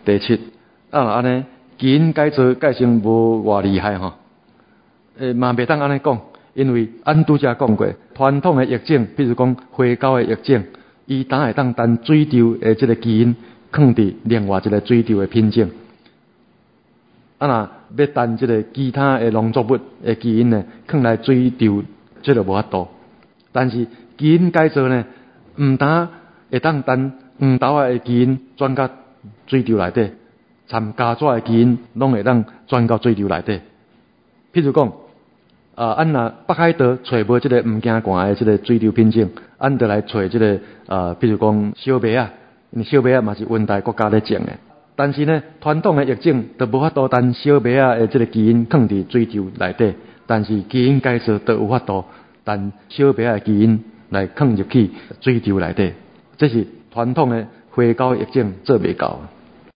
第七，安尼基因改造改成无偌厉害吼，嘛袂当安尼讲，因为按拄则讲过，传统的疫症，比如讲花狗的疫症，伊当会当水稻的这个基因放伫另外一个水稻的品种。若要等这个其他的农作物的基因呢，放来水稻，这就无法度。但是基因改造呢，唔但会当等黄豆的基因转到水稻内底，掺加纸的基因拢会当转到水稻内底。譬如讲，按若北海道找无这个唔惊寒的这个水稻品种，按就来找这个譬如讲小麦啊，因为小麦啊嘛是温带国家咧种的。但是呢，传统的疫症就无法度等小麦啊的这个基因放伫水稻内底，但是基因改造就有法度等小麦的基因来放入去水稻内底。这是传统的花狗疫症做袂到。